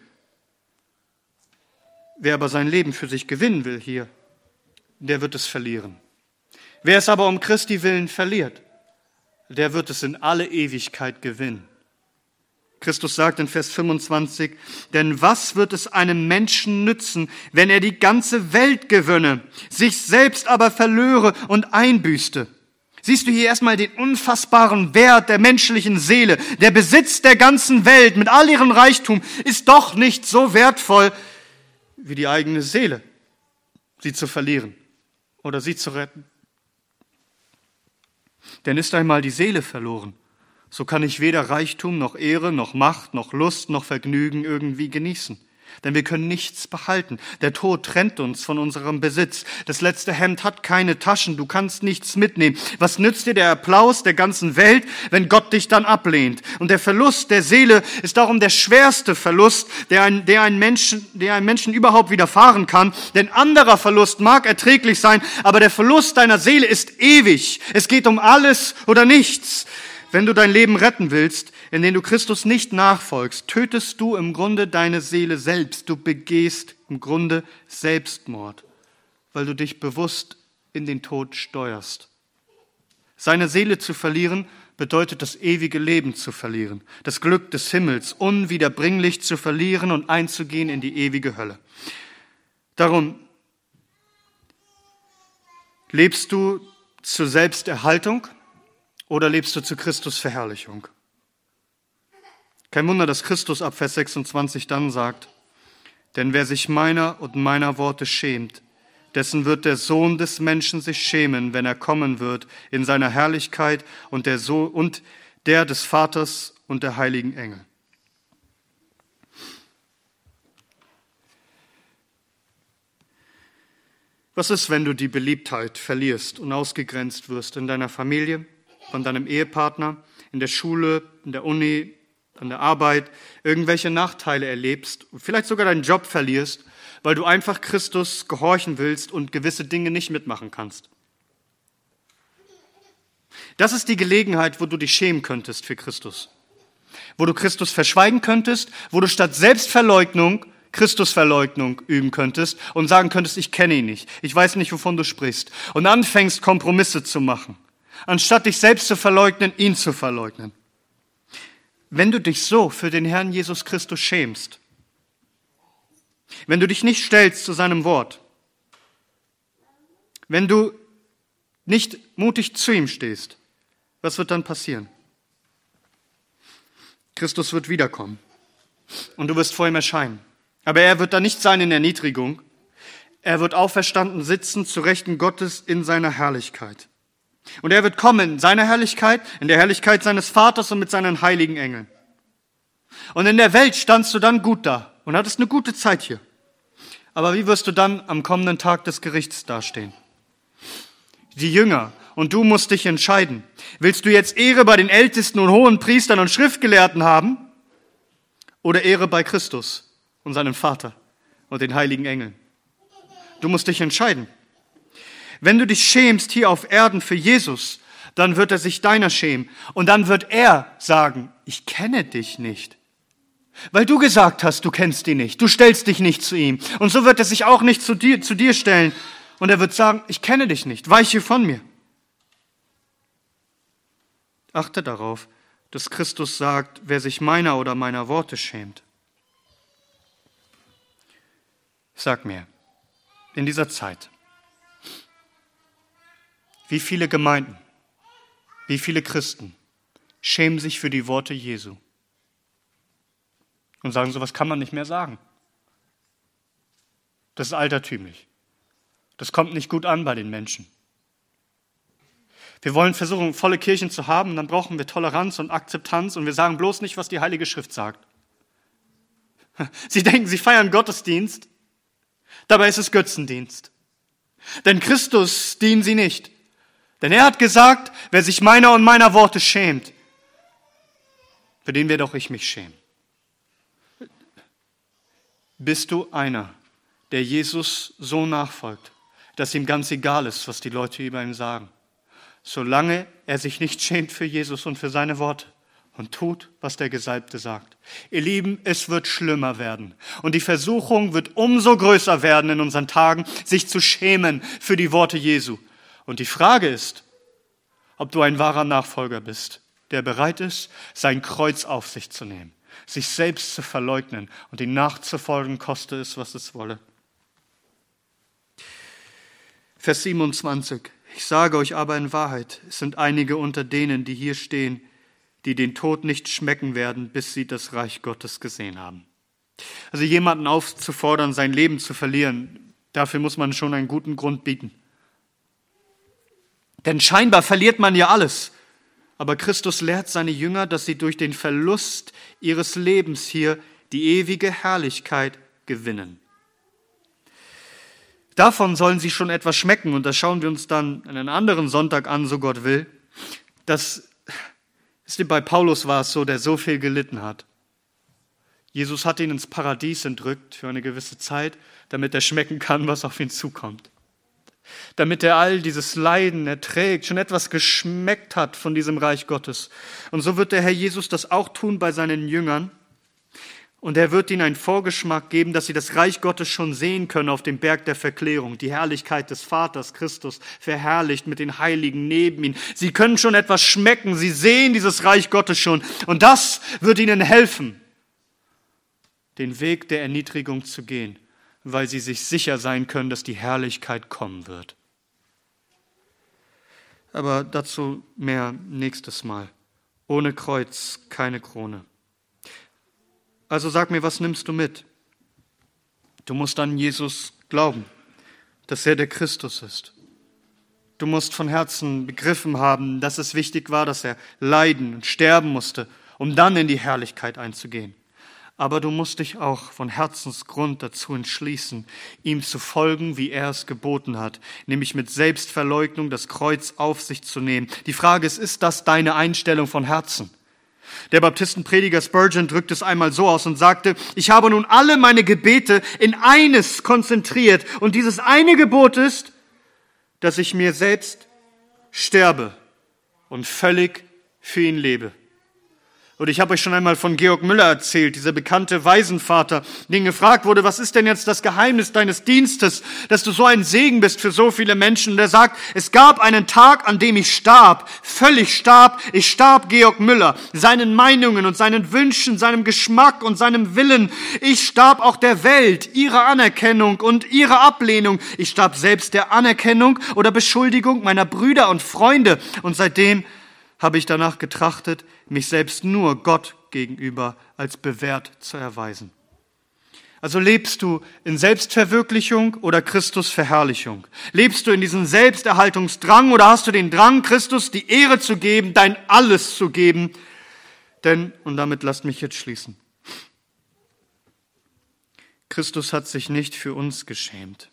Wer aber sein Leben für sich gewinnen will hier, der wird es verlieren. Wer es aber um Christi willen verliert, der wird es in alle Ewigkeit gewinnen. Christus sagt in Vers fünfundzwanzig, denn was wird es einem Menschen nützen, wenn er die ganze Welt gewönne, sich selbst aber verlöre und einbüßte? Siehst du hier erstmal den unfassbaren Wert der menschlichen Seele. Der Besitz der ganzen Welt mit all ihrem Reichtum ist doch nicht so wertvoll wie die eigene Seele, sie zu verlieren oder sie zu retten. Denn ist einmal die Seele verloren, so kann ich weder Reichtum noch Ehre noch Macht noch Lust noch Vergnügen irgendwie genießen. Denn wir können nichts behalten. Der Tod trennt uns von unserem Besitz. Das letzte Hemd hat keine Taschen. Du kannst nichts mitnehmen. Was nützt dir der Applaus der ganzen Welt, wenn Gott dich dann ablehnt? Und der Verlust der Seele ist darum der schwerste Verlust, der ein, der ein Menschen, der einem Menschen überhaupt widerfahren kann. Denn anderer Verlust mag erträglich sein, aber der Verlust deiner Seele ist ewig. Es geht um alles oder nichts. Wenn du dein Leben retten willst, in dem du Christus nicht nachfolgst, tötest du im Grunde deine Seele selbst. Du begehst im Grunde Selbstmord, weil du dich bewusst in den Tod steuerst. Seine Seele zu verlieren, bedeutet das ewige Leben zu verlieren, das Glück des Himmels unwiederbringlich zu verlieren und einzugehen in die ewige Hölle. Darum lebst du zur Selbsterhaltung oder lebst du zur Christusverherrlichung? Kein Wunder, dass Christus ab Vers sechsundzwanzig dann sagt, denn wer sich meiner und meiner Worte schämt, dessen wird der Sohn des Menschen sich schämen, wenn er kommen wird in seiner Herrlichkeit und der, so- und der des Vaters und der heiligen Engel. Was ist, wenn du die Beliebtheit verlierst und ausgegrenzt wirst in deiner Familie, von deinem Ehepartner, in der Schule, in der Uni, an der Arbeit, irgendwelche Nachteile erlebst und vielleicht sogar deinen Job verlierst, weil du einfach Christus gehorchen willst und gewisse Dinge nicht mitmachen kannst? Das ist die Gelegenheit, wo du dich schämen könntest für Christus. Wo du Christus verschweigen könntest, wo du statt Selbstverleugnung Christusverleugnung üben könntest und sagen könntest, ich kenne ihn nicht, ich weiß nicht, wovon du sprichst. Und anfängst, Kompromisse zu machen, anstatt dich selbst zu verleugnen, ihn zu verleugnen. Wenn du dich so für den Herrn Jesus Christus schämst, wenn du dich nicht stellst zu seinem Wort, wenn du nicht mutig zu ihm stehst, was wird dann passieren? Christus wird wiederkommen und du wirst vor ihm erscheinen. Aber er wird da nicht sein in Erniedrigung. Er wird auferstanden sitzen zu Rechten Gottes in seiner Herrlichkeit. Und er wird kommen in seiner Herrlichkeit, in der Herrlichkeit seines Vaters und mit seinen heiligen Engeln. Und in der Welt standst du dann gut da und hattest eine gute Zeit hier. Aber wie wirst du dann am kommenden Tag des Gerichts dastehen? Die Jünger und du musst dich entscheiden. Willst du jetzt Ehre bei den Ältesten und hohen Priestern und Schriftgelehrten haben? Oder Ehre bei Christus und seinem Vater und den heiligen Engeln? Du musst dich entscheiden. Wenn du dich schämst hier auf Erden für Jesus, dann wird er sich deiner schämen. Und dann wird er sagen, ich kenne dich nicht. Weil du gesagt hast, du kennst ihn nicht. Du stellst dich nicht zu ihm. Und so wird er sich auch nicht zu dir, zu dir stellen. Und er wird sagen, ich kenne dich nicht. Weiche von mir. Achte darauf, dass Christus sagt, wer sich meiner oder meiner Worte schämt. Sag mir, in dieser Zeit, wie viele Gemeinden, wie viele Christen schämen sich für die Worte Jesu und sagen, sowas kann man nicht mehr sagen. Das ist altertümlich. Das kommt nicht gut an bei den Menschen. Wir wollen versuchen, volle Kirchen zu haben, dann brauchen wir Toleranz und Akzeptanz und wir sagen bloß nicht, was die Heilige Schrift sagt. Sie denken, sie feiern Gottesdienst, dabei ist es Götzendienst. Denn Christus dienen sie nicht. Denn er hat gesagt, wer sich meiner und meiner Worte schämt, für den werde auch ich mich schämen. Bist du einer, der Jesus so nachfolgt, dass ihm ganz egal ist, was die Leute über ihn sagen, solange er sich nicht schämt für Jesus und für seine Worte und tut, was der Gesalbte sagt? Ihr Lieben, es wird schlimmer werden und die Versuchung wird umso größer werden in unseren Tagen, sich zu schämen für die Worte Jesu. Und die Frage ist, ob du ein wahrer Nachfolger bist, der bereit ist, sein Kreuz auf sich zu nehmen, sich selbst zu verleugnen und ihm nachzufolgen, koste es, was es wolle. Vers siebenundzwanzig. Ich sage euch aber in Wahrheit, es sind einige unter denen, die hier stehen, die den Tod nicht schmecken werden, bis sie das Reich Gottes gesehen haben. Also jemanden aufzufordern, sein Leben zu verlieren, dafür muss man schon einen guten Grund bieten. Denn scheinbar verliert man ja alles. Aber Christus lehrt seine Jünger, dass sie durch den Verlust ihres Lebens hier die ewige Herrlichkeit gewinnen. Davon sollen sie schon etwas schmecken, und das schauen wir uns dann einen anderen Sonntag an, so Gott will. Das ist bei Paulus war es so, der so viel gelitten hat. Jesus hat ihn ins Paradies entrückt für eine gewisse Zeit, damit er schmecken kann, was auf ihn zukommt. Damit er all dieses Leiden erträgt, schon etwas geschmeckt hat von diesem Reich Gottes. Und so wird der Herr Jesus das auch tun bei seinen Jüngern. Und er wird ihnen einen Vorgeschmack geben, dass sie das Reich Gottes schon sehen können auf dem Berg der Verklärung. Die Herrlichkeit des Vaters, Christus, verherrlicht mit den Heiligen neben ihnen. Sie können schon etwas schmecken, sie sehen dieses Reich Gottes schon. Und das wird ihnen helfen, den Weg der Erniedrigung zu gehen, weil sie sich sicher sein können, dass die Herrlichkeit kommen wird. Aber dazu mehr nächstes Mal. Ohne Kreuz keine Krone. Also sag mir, was nimmst du mit? Du musst an Jesus glauben, dass er der Christus ist. Du musst von Herzen begriffen haben, dass es wichtig war, dass er leiden und sterben musste, um dann in die Herrlichkeit einzugehen. Aber du musst dich auch von Herzensgrund dazu entschließen, ihm zu folgen, wie er es geboten hat, nämlich mit Selbstverleugnung das Kreuz auf sich zu nehmen. Die Frage ist, ist das deine Einstellung von Herzen? Der Baptistenprediger Spurgeon drückt es einmal so aus und sagte, ich habe nun alle meine Gebete in eines konzentriert, und dieses eine Gebot ist, dass ich mir selbst sterbe und völlig für ihn lebe. Und ich habe euch schon einmal von Georg Müller erzählt, dieser bekannte Waisenvater, den gefragt wurde, was ist denn jetzt das Geheimnis deines Dienstes, dass du so ein Segen bist für so viele Menschen? Und er sagt, es gab einen Tag, an dem ich starb, völlig starb. Ich starb Georg Müller, seinen Meinungen und seinen Wünschen, seinem Geschmack und seinem Willen. Ich starb auch der Welt, ihrer Anerkennung und ihrer Ablehnung. Ich starb selbst der Anerkennung oder Beschuldigung meiner Brüder und Freunde. Und seitdem habe ich danach getrachtet, mich selbst nur Gott gegenüber als bewährt zu erweisen. Also lebst du in Selbstverwirklichung oder Christusverherrlichung? Lebst du in diesem Selbsterhaltungsdrang oder hast du den Drang, Christus die Ehre zu geben, dein Alles zu geben? Denn, und damit lasst mich jetzt schließen, Christus hat sich nicht für uns geschämt,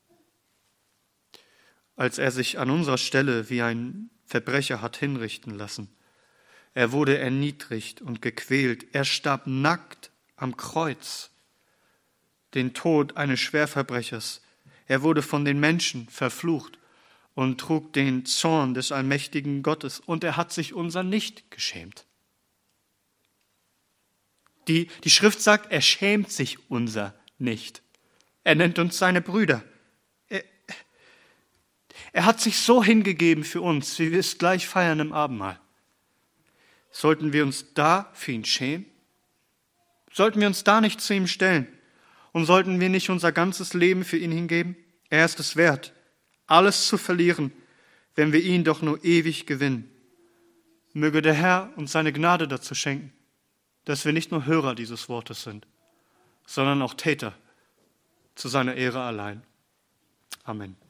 als er sich an unserer Stelle wie ein Verbrecher hat hinrichten lassen. Er wurde erniedrigt und gequält. Er starb nackt am Kreuz, den Tod eines Schwerverbrechers. Er wurde von den Menschen verflucht und trug den Zorn des allmächtigen Gottes. Und er hat sich unser nicht geschämt. Die, die Schrift sagt, er schämt sich unser nicht. Er nennt uns seine Brüder. Er, er hat sich so hingegeben für uns, wie wir es gleich feiern im Abendmahl. Sollten wir uns da für ihn schämen? Sollten wir uns da nicht zu ihm stellen? Und sollten wir nicht unser ganzes Leben für ihn hingeben? Er ist es wert, alles zu verlieren, wenn wir ihn doch nur ewig gewinnen. Möge der Herr uns seine Gnade dazu schenken, dass wir nicht nur Hörer dieses Wortes sind, sondern auch Täter zu seiner Ehre allein. Amen.